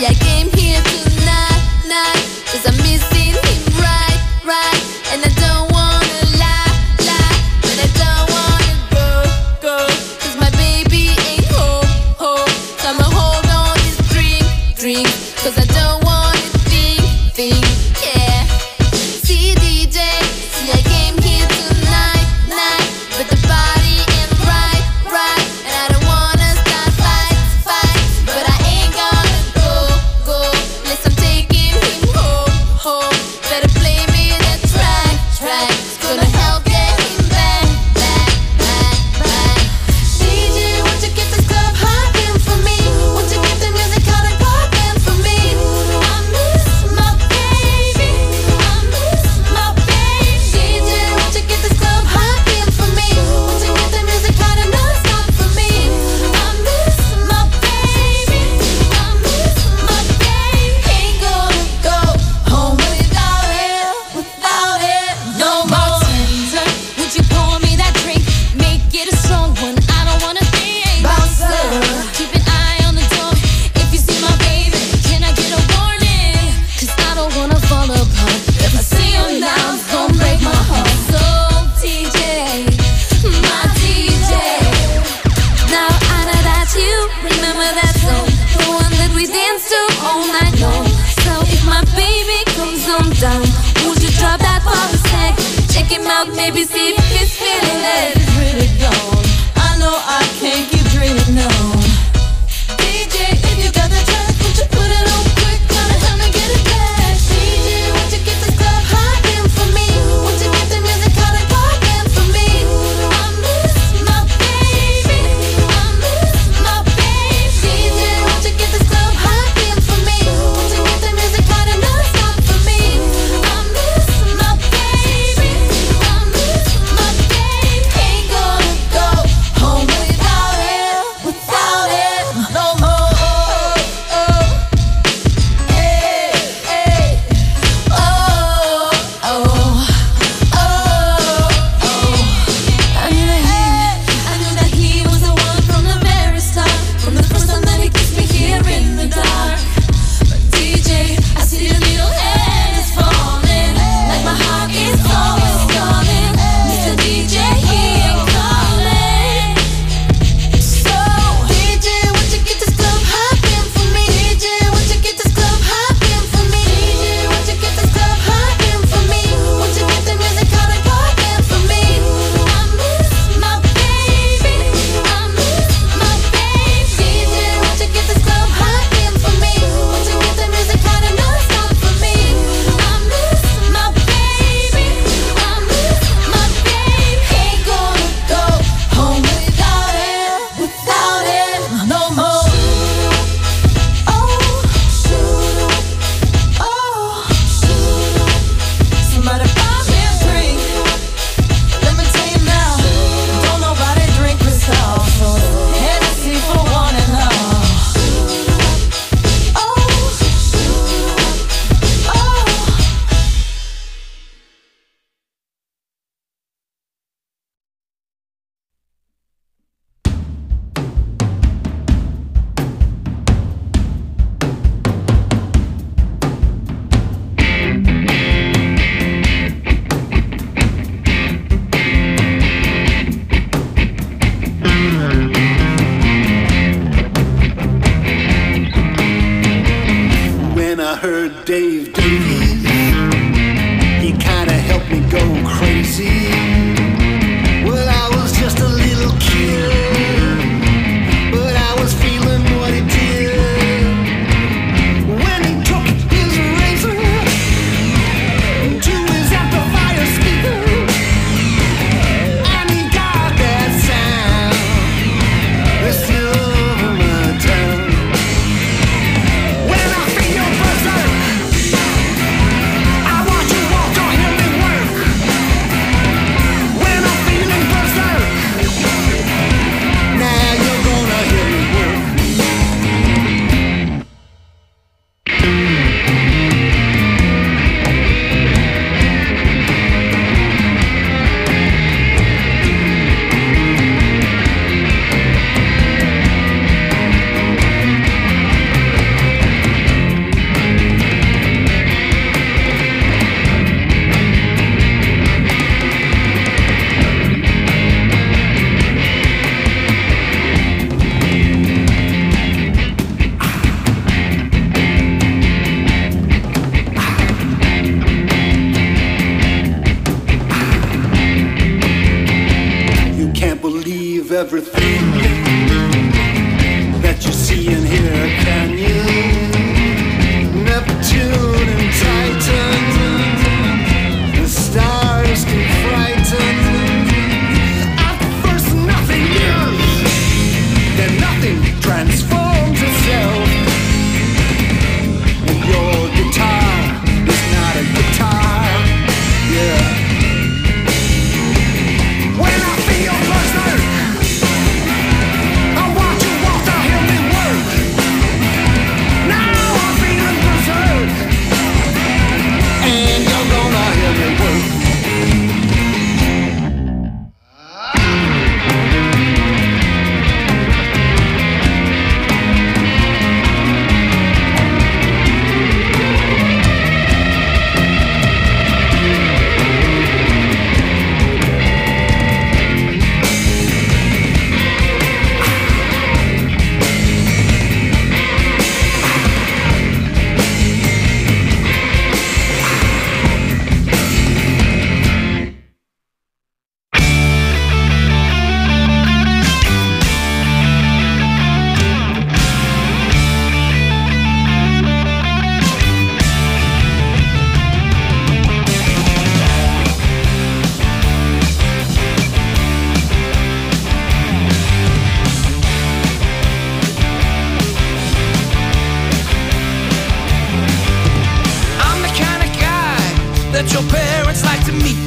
I came here tonight, cause I'm missing him right, and I don't wanna lie, but I don't wanna go, cause my baby ain't home, so I'ma hold on this drink, cause I don't wanna think, yeah. See DJ, see I came here tonight, but the body ain't right, and I don't wanna start fight, but I ain't gonna go, unless I'm taking him home. Better play me that track, it's gonna help get him back. DJ, won't you get this club hopping for me? Won't you get the music hot and poppin' for me? I miss my baby, DJ, won't you get this club hopping for me? Won't you get the music hot and non-stop for me? I miss my baby, ain't gonna go home without it no more. Bartender, would you pour me that drink? Make it a strong one, I don't wanna think. Bouncer, keep an eye on the door. If you see my baby, can I get a warning? Cause I don't wanna fall apart. If I see him now, it's gonna break my heart. So DJ, my DJ, now I know that you remember that song, the one that we danced to all night long. So if my baby comes on down, would you drop that for a sec? Check him out, maybe see if he's feeling it. Really gone. I know I can't keep dreaming on. DJ, if you got the track, won't you put it on quick? Gonna help me get it back. DJ, won't you get this club hopping for me? Won't you get the music hot and poppin' for me? I miss my baby, DJ, won't you get this club hopping for me? Won't you get the music hot and non-stop for me? I miss my baby, ain't gonna go home without it no more. Hey, I knew that he was the one from the very start, from the first time that he kissed me here in the dark. But DJ, I see your little hand is falling, like my heart is always calling. Mr. DJ, he ain't calling. So DJ, won't you get this club hopping for me? DJ, won't you get this club hopping for me? DJ, won't you get this club hopping for me? Won't you get the music hot and poppin' for me? I miss my baby, DJ, won't you get this club hopping for me? Won't you get the music hot and non-stop for me? I miss my baby, ain't gonna go home without it no more. Somebody buy me a drink. Let me tell you now, don't nobody drink Cristal, so Hennessy for one and all. When I heard Dave Davies, he kinda helped me go crazy. Well, I was just a little kid, but I was feeling what he did. When he took his razor to his amplifier speaker, and he got that sound that's still over my town. When I feel your buzzer, everything that you see and hear, can you? Neptune and Titan, the stars can frighten. At first nothing new, then nothing transforms itself. And your guitar is not a guitar, yeah. When I feel your berserk, I watch you walk to hear me work. Now I'm feeling berserk, and you're gonna hear me work. That your parents like to meet.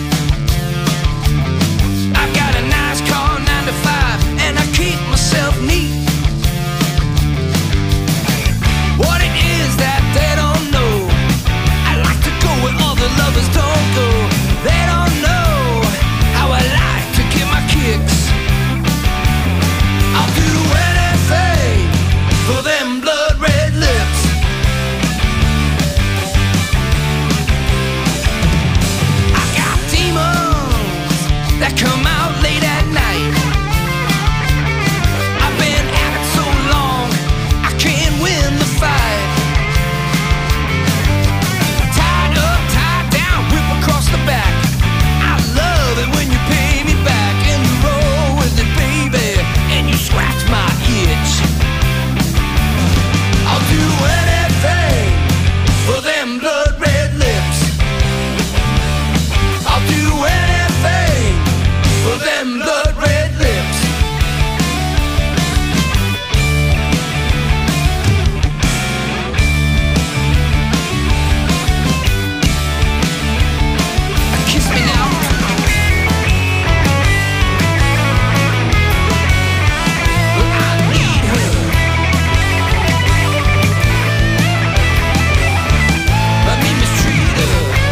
I've got a nice car, 9 to 5, and I keep myself neat. What it is that they don't know, I like to go where other lovers don't go. They don't know how I like to get my kicks. I'll do anything for them blood red lips. That come out late at night. I've been at it so long, I can't win the fight. Tied up, tied down, whip across the back. I love it when you pay me back and you roll with it, baby, and you scratch my itch. I'll do anything for them blood red lips. I'll do anything for them blood red lips. Kiss me now. I need her. Let me mistreat her.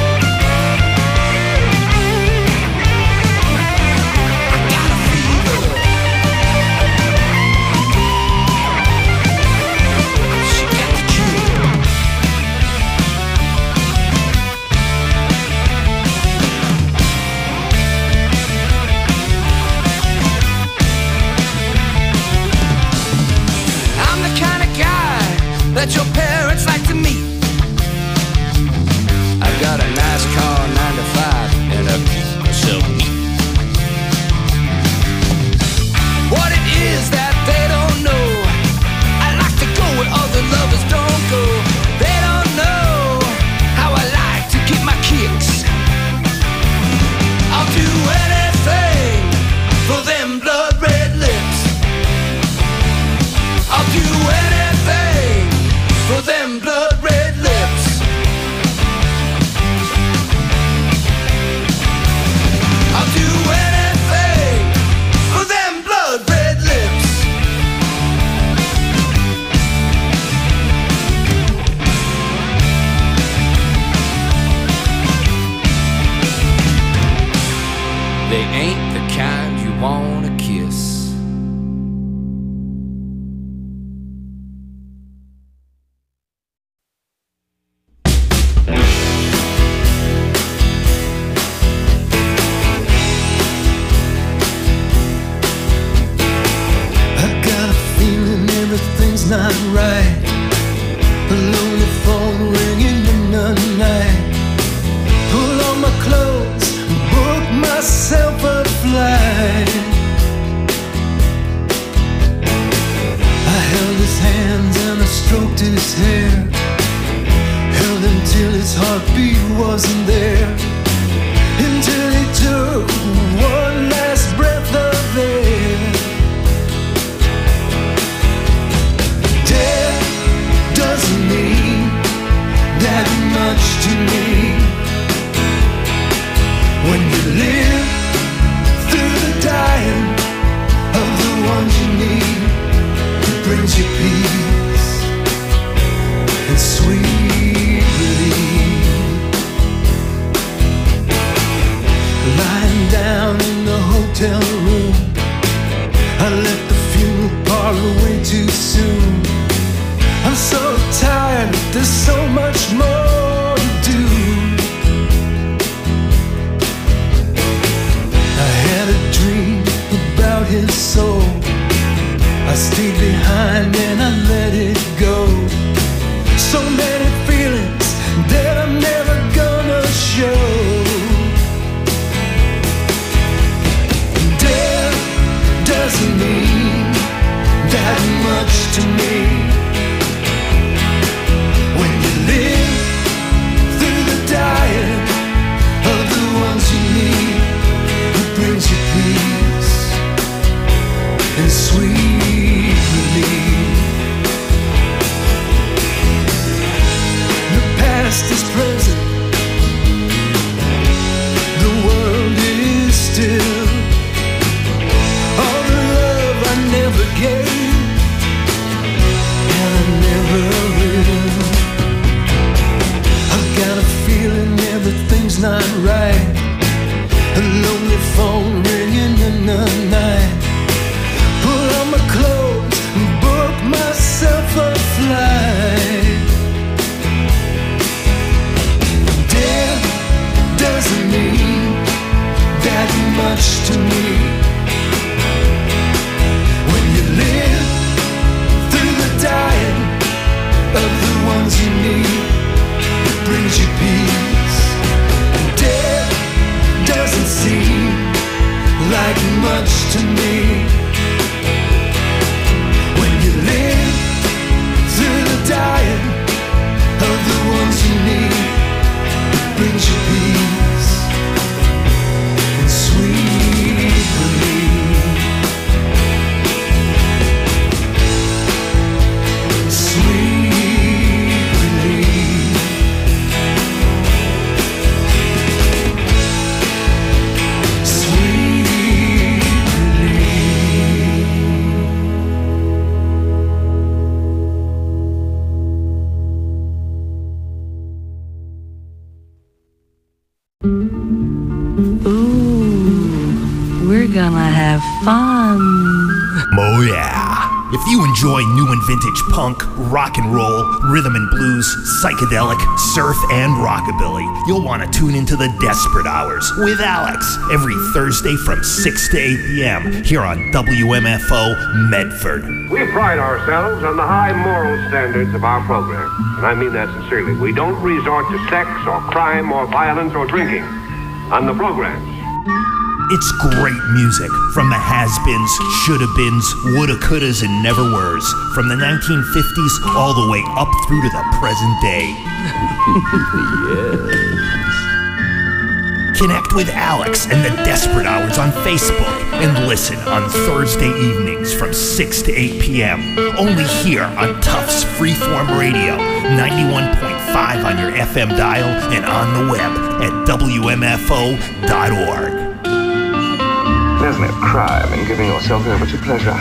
That your parents like to meet. I've got a nice car, 9 to 5, and I keep myself neat. What it is that they don't know, I like to go where other lovers don't go. They don't know how I like to get my kicks. I'll do anything for them blood red lips. I'll do anything for them blood red lips. I'll do anything for them blood red lips. They ain't the kind you wanna kiss. Not right. A lonely phone ringing in the night. Pull on my clothes, book myself a flight. phone ringing in the night. Pull on my clothes and book myself a flight. Death doesn't mean that much to me. When you live through the dying of the ones you need, it brings you peace. Death doesn't seem like much to me. When you live through the dying of the ones you need, it brings you peace and sweet relief. Sweet relief. Sweet We're gonna have fun. Oh yeah. If you enjoy new and vintage punk, rock and roll, rhythm and blues, psychedelic, surf, and rockabilly, you'll want to tune into the Desperate Hours with Alex every Thursday from 6 to 8 p.m. here on WMFO Medford. We pride ourselves on the high moral standards of our program, and I mean that sincerely. We don't resort to sex or crime or violence or drinking on the programs. It's great music from the has-beens, shoulda-beens, woulda-couldas, and never-weres, from the 1950s all the way up through to the present day. Yes. Connect with Alex and the Desperate Hours on Facebook and listen on Thursday evenings from 6 to 8 p.m. only here on Tufts Freeform Radio, 91.5 on your FM dial and on the web at WMFO.org. There's no crime in giving yourself over to pleasure.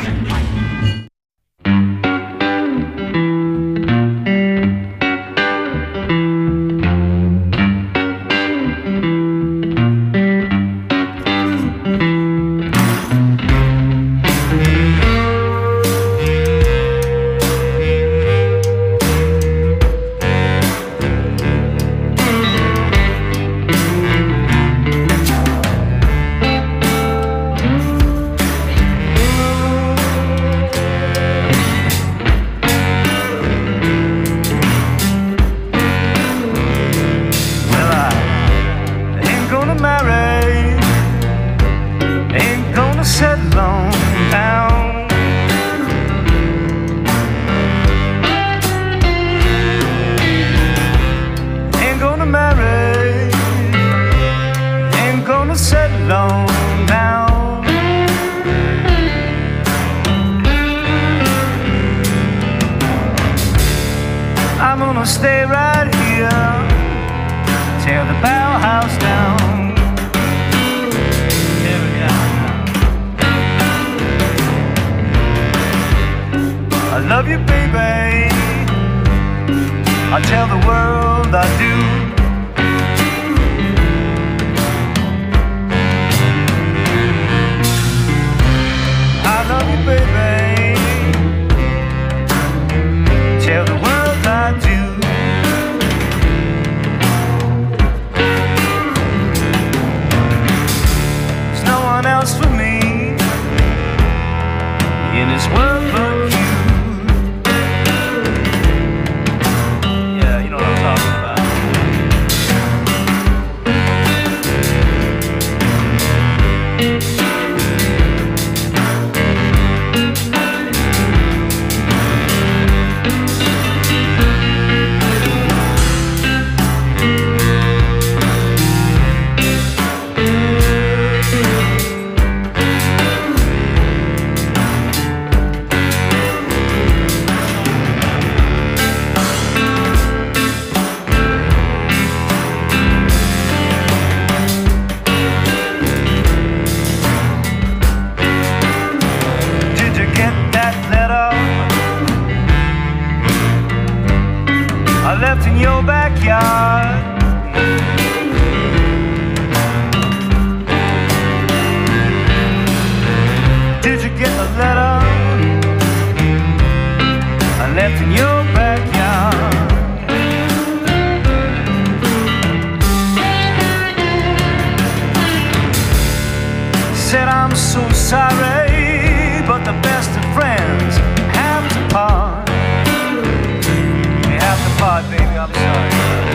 said I'm so sorry, but the best of friends have to part. We have to part, baby, I'm sorry.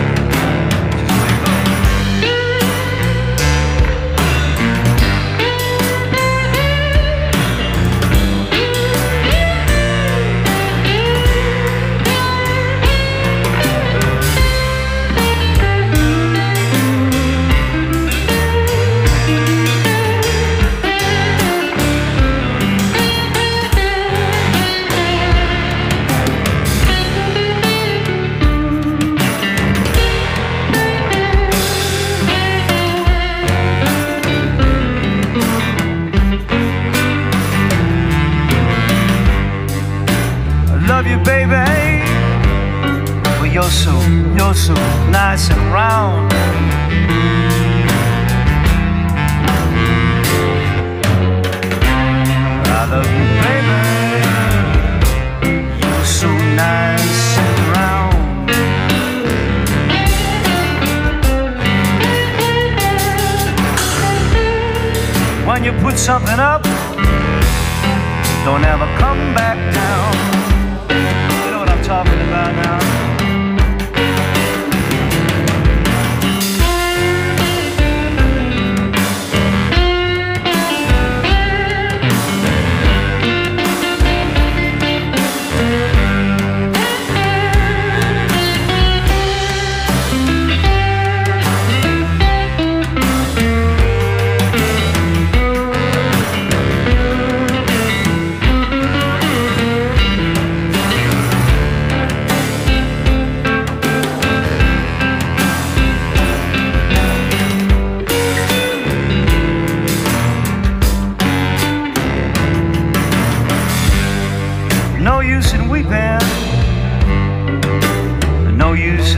Love you, baby, but you're so nice and round. I love you, baby, you're so nice and round. When you put something up, don't ever come back down. Talking about now. No use in weeping, no use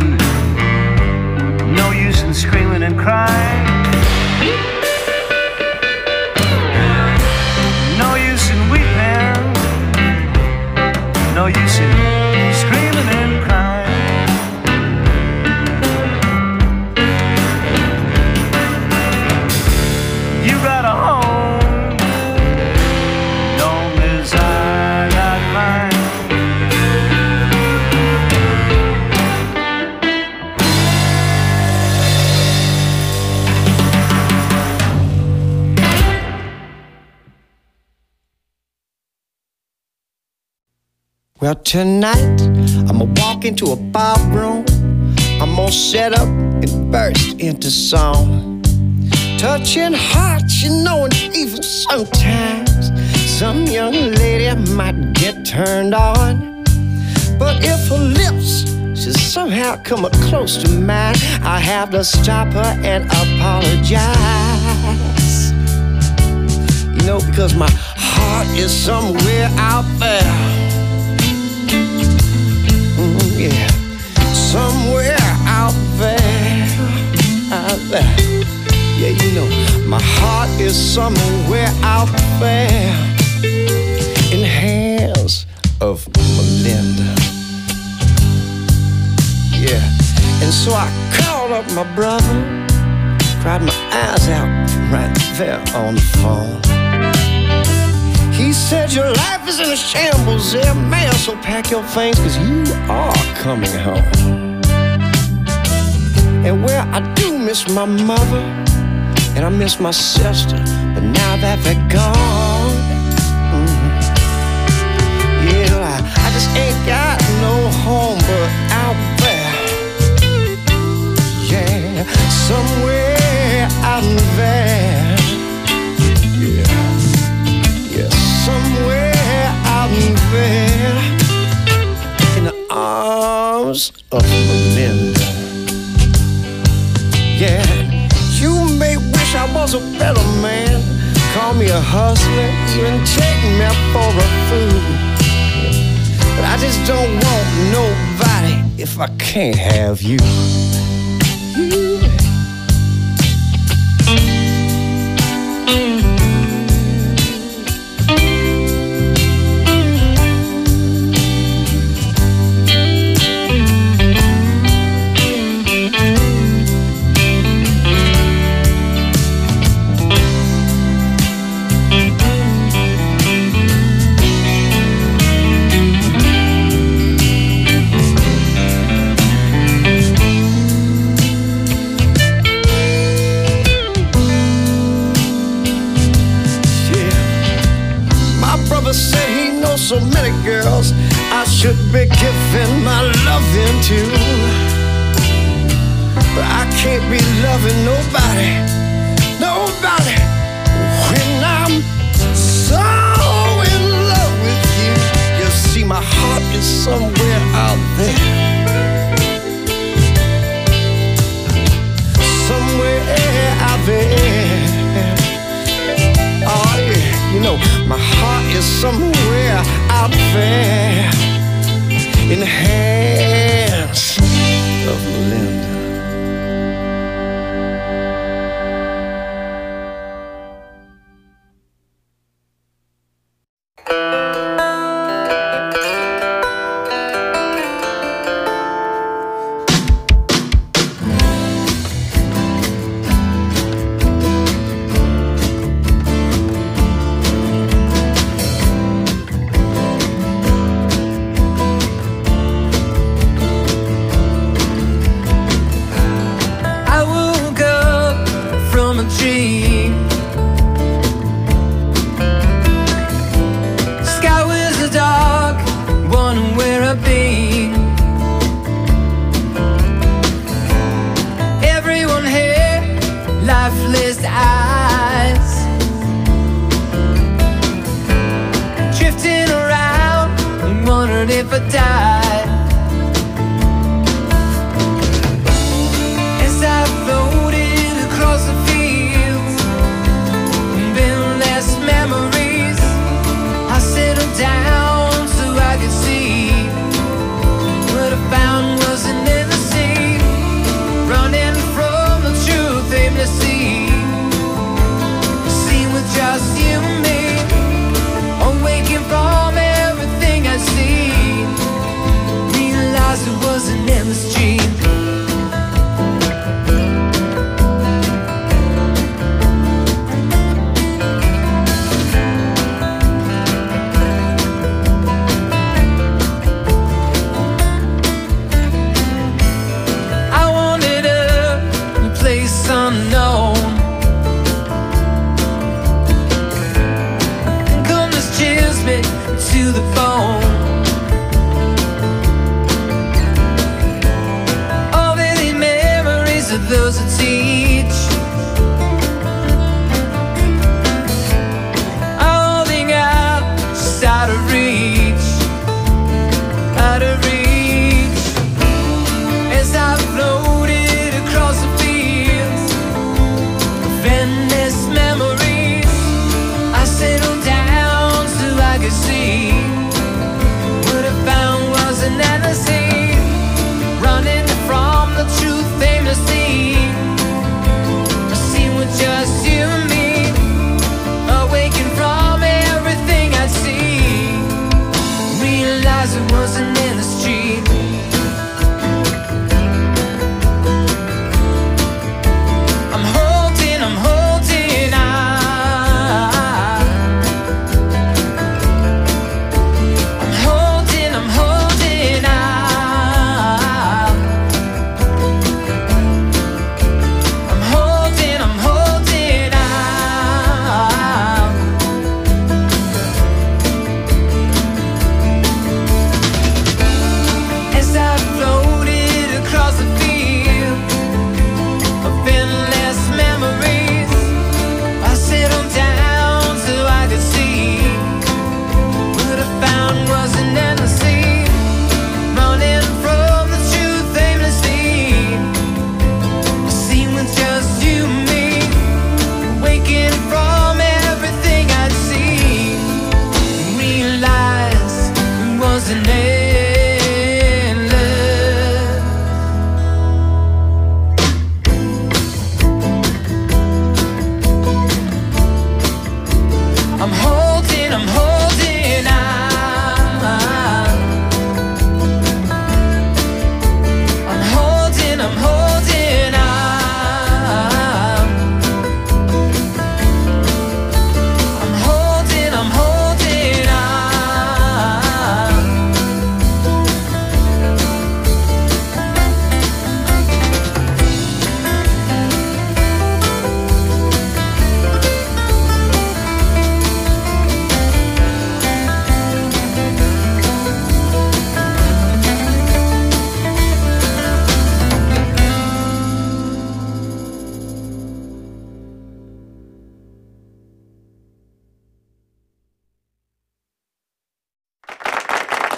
in screaming and crying. No use in weeping, no use in screaming and crying. You got a home, long as I got mine. Well, tonight, I'ma walk into a ballroom. I'm gonna set up and burst into song. Touching hearts, you know, and even sometimes some young lady might get turned on. But if her lips should somehow come up close to mine, I have to stop her and apologize. You know, because my heart is somewhere out there. Yeah, somewhere out there, Yeah, you know, my heart is somewhere out there in hands of Melinda. Yeah, and so I called up my brother, cried my eyes out right there on the phone. He said, your life is in a shambles there, man, so pack your things, cause you are coming home. And where I do miss my mother, and I miss my sister, but now that they're gone, yeah, I just ain't got no home but out there. Yeah, somewhere out there. Yeah, somewhere out there in the arms of Melinda. Yeah, you may wish I was a better man, call me a hustler, even take me for a fool. But I just don't want nobody if I can't have you. Said he knows so many girls I should be giving my loving to, but I can't be loving nobody when I'm so in love with you. You see, my heart is somewhere out there, somewhere out there. Oh yeah, you know, my heart is somewhere out there in the hands of Melinda.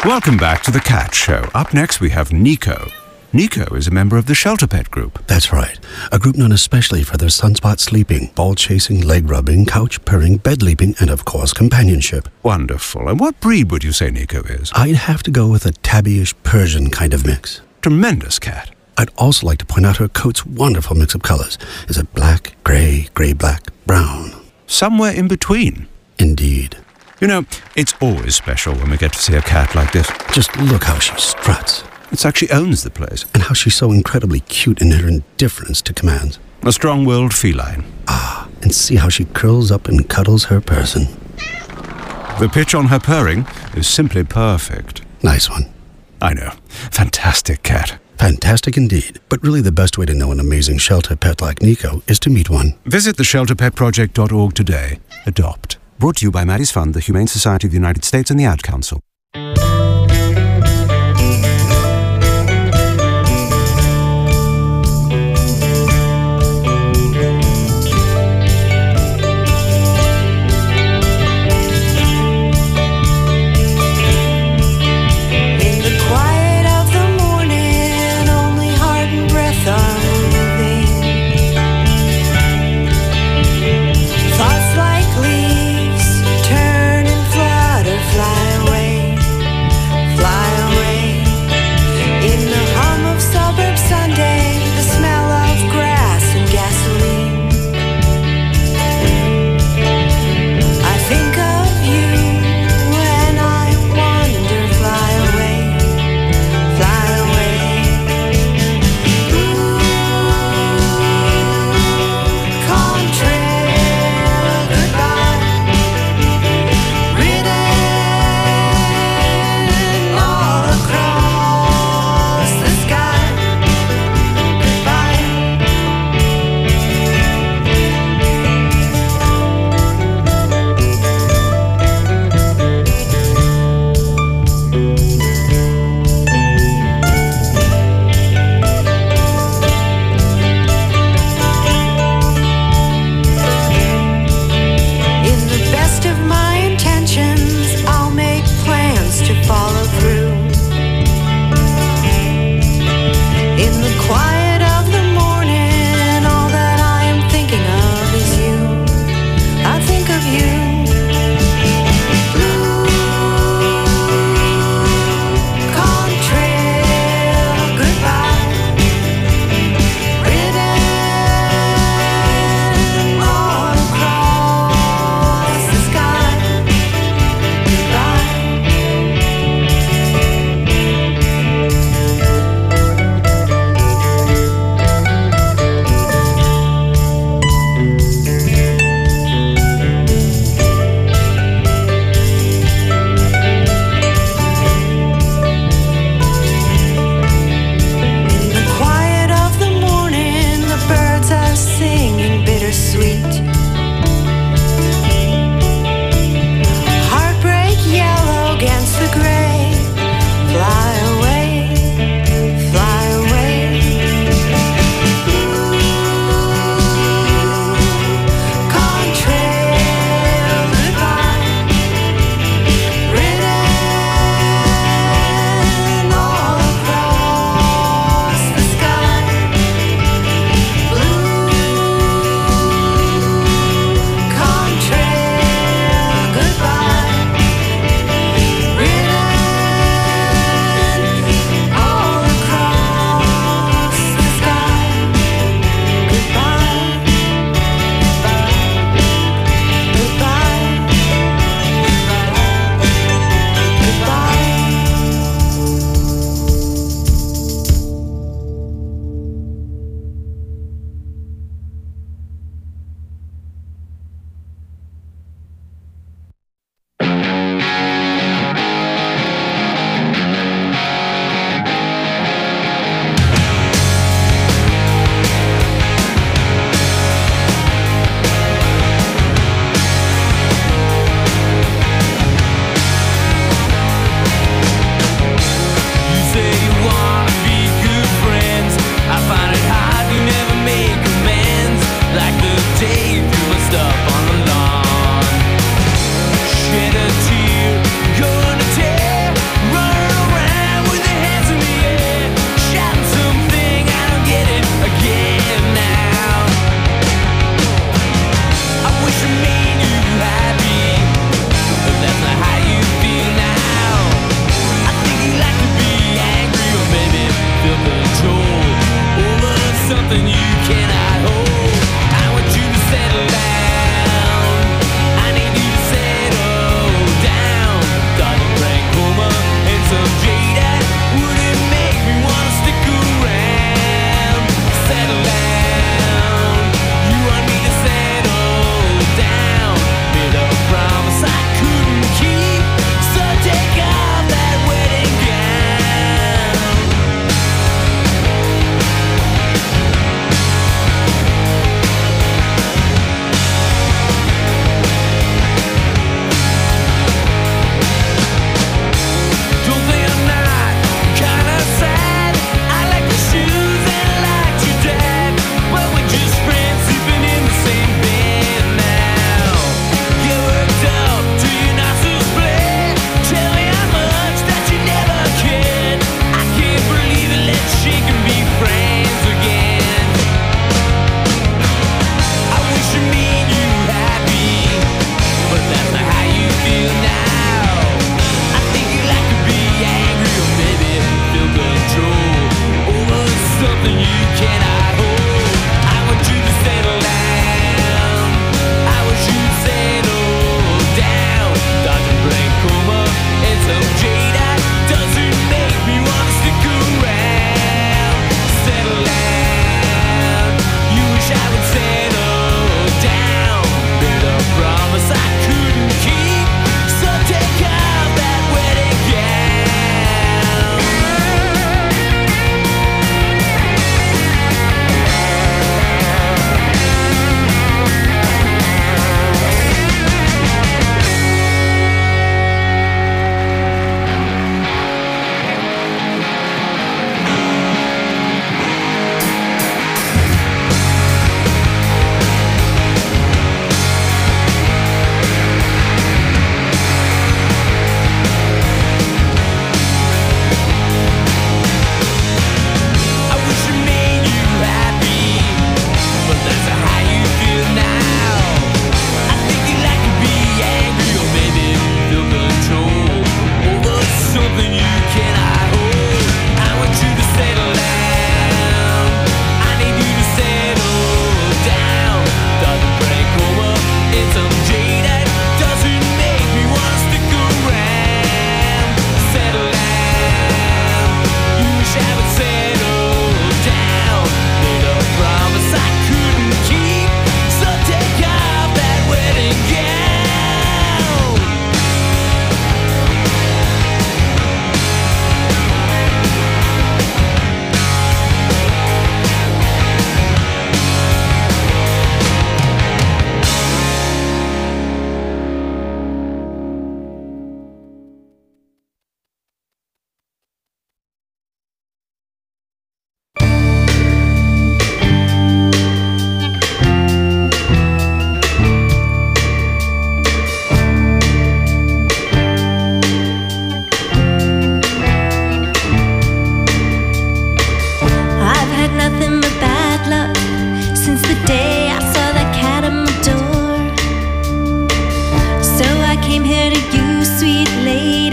Welcome back to The Cat Show. Up next, we have Nico. Nico is a member of the Shelter Pet Group. That's right. A group known especially for their sunspot sleeping, ball chasing, leg rubbing, couch purring, bed leaping, and of course, companionship. Wonderful. And what breed would you say Nico is? I'd have to go with a tabbyish Persian kind of mix. Tremendous cat. I'd also like to point out her coat's wonderful mix of colors. Is it black, gray, gray-black, brown? Somewhere in between. Indeed. You know, it's always special when we get to see a cat like this. Just look how she struts. It's like she owns the place. And how she's so incredibly cute in her indifference to commands. A strong-willed feline. Ah, and see how she curls up and cuddles her person. The pitch on her purring is simply perfect. Nice one. I know. Fantastic cat. Fantastic indeed. But really the best way to know an amazing shelter pet like Nico is to meet one. Visit theshelterpetproject.org today. Adopt. Brought to you by Maddie's Fund, the Humane Society of the United States, and the Ad Council. Thoughts like leaves turn and flutter, fly away.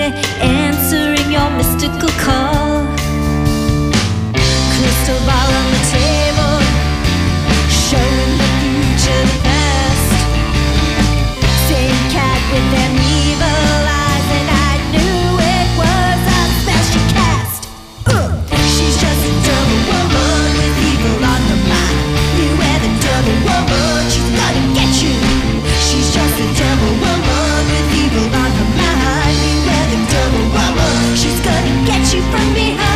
lady answering your mystical call. Crystal ball on the table, showing the future, the past. Same cat with them evil eyes, and I knew it was a special cast. She's just a double woman with evil on her mind. Beware the double woman, she's gonna get you. She's just a double woman with evil on her mind. Beware the double woman, she's gonna get you from behind.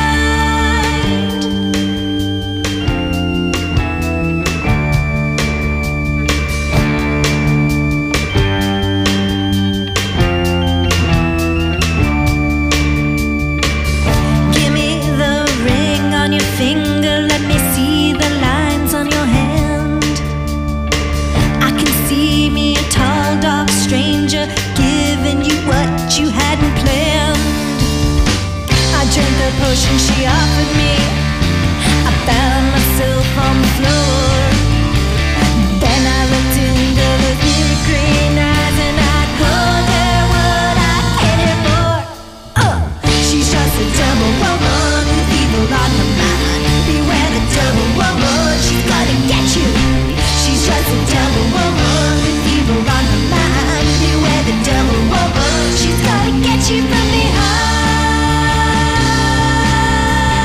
Give me the ring on your finger, let me see the lines on your hand. I can see me a tall, dark stranger giving you what you hadn't planned. I drank the potion she offered me. I found myself on the floor. Then I looked into those big green eyes and I told her what I cared for. She's just a double woman with evil on her mind. Beware the double woman, she's gonna get you. She's just a double woman with evil on her mind. Beware the double woman, she's gonna get you from behind.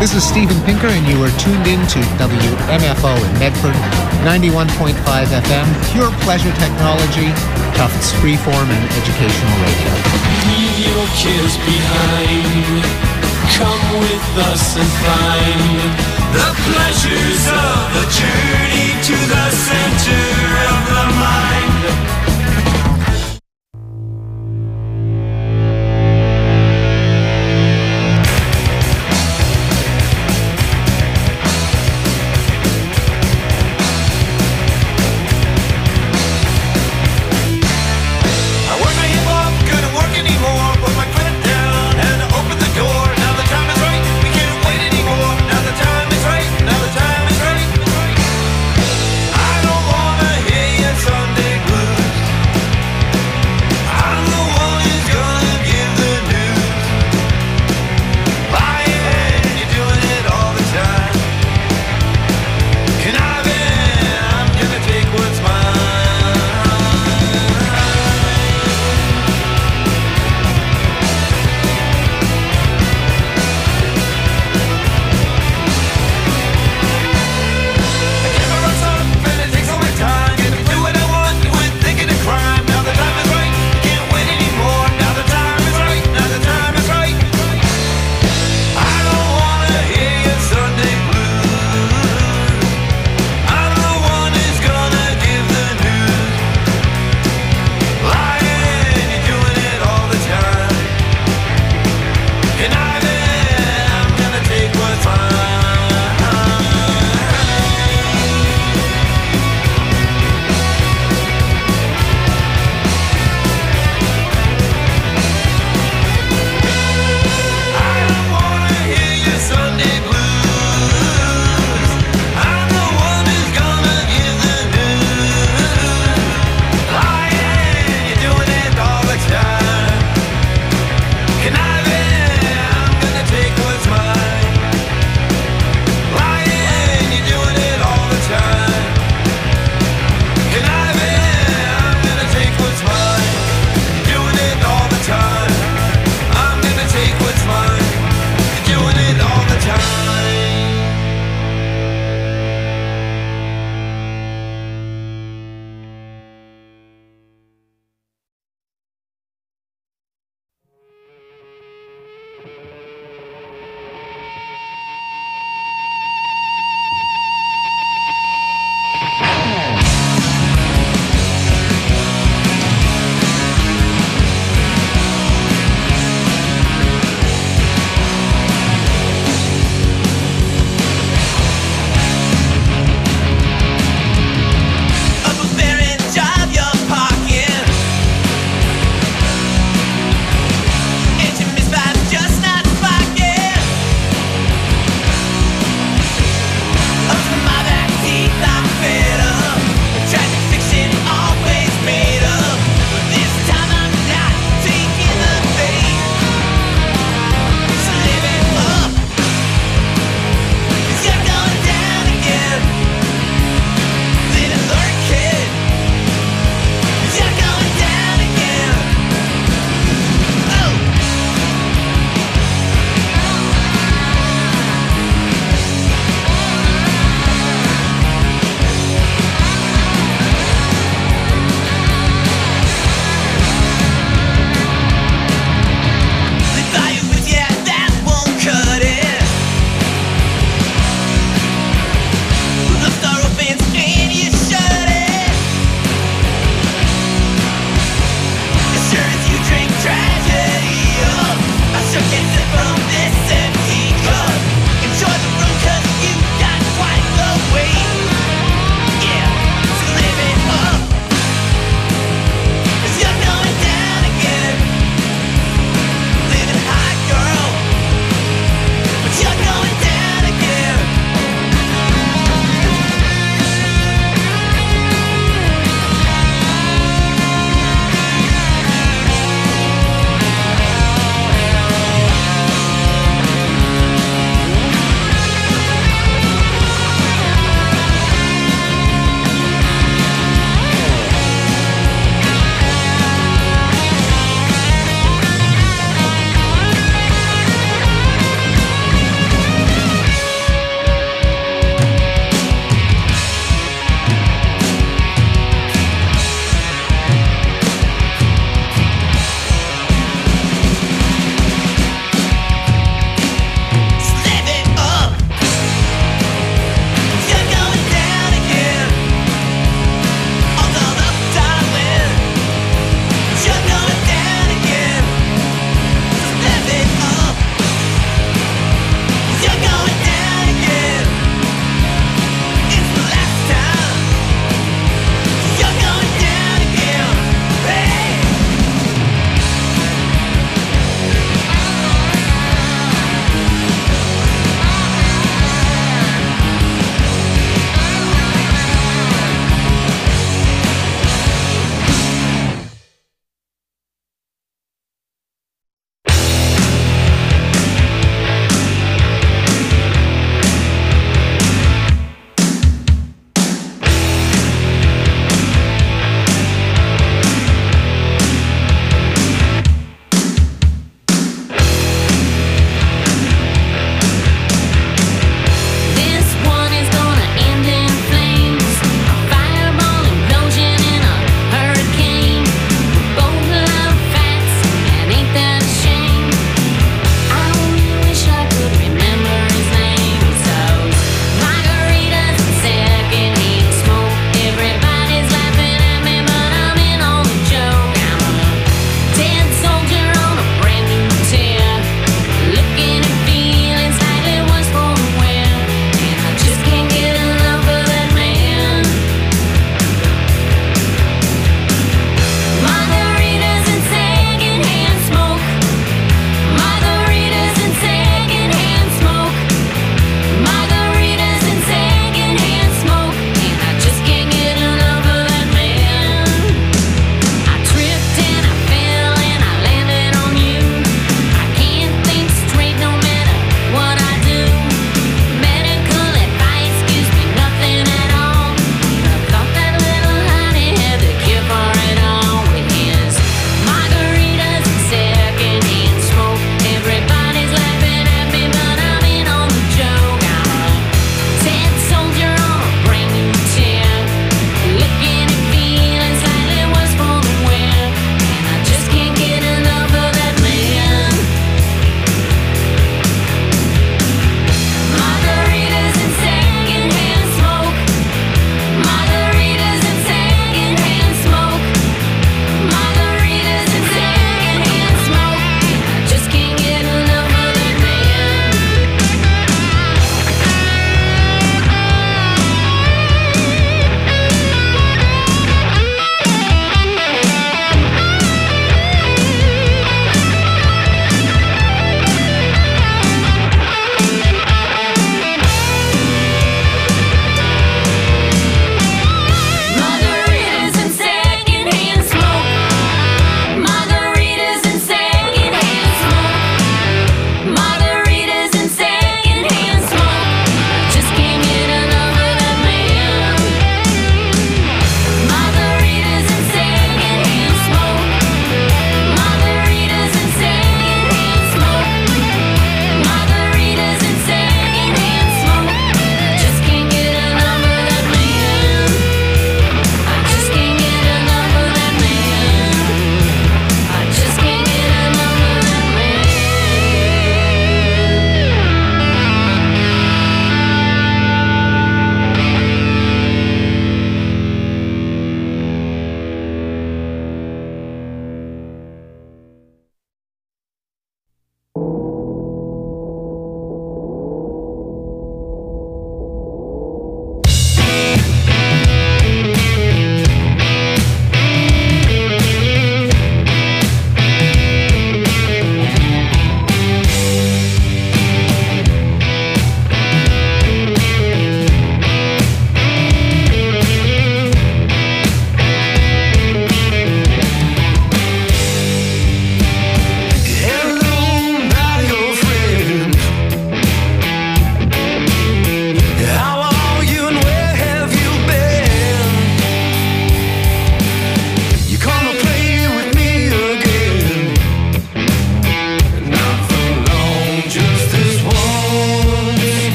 This is Stephen Pinker, and you are tuned in to WMFO in Medford, 91.5 FM, pure pleasure technology, Tufts freeform and educational radio. Leave your cares behind. Come with us and find the pleasures of the journey to the center of the mind. Sunday.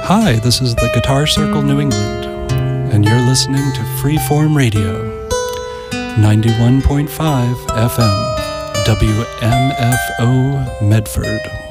Hi, this is the Guitar Circle New England, and you're listening to Freeform Radio, 91.5 FM, WMFO Medford.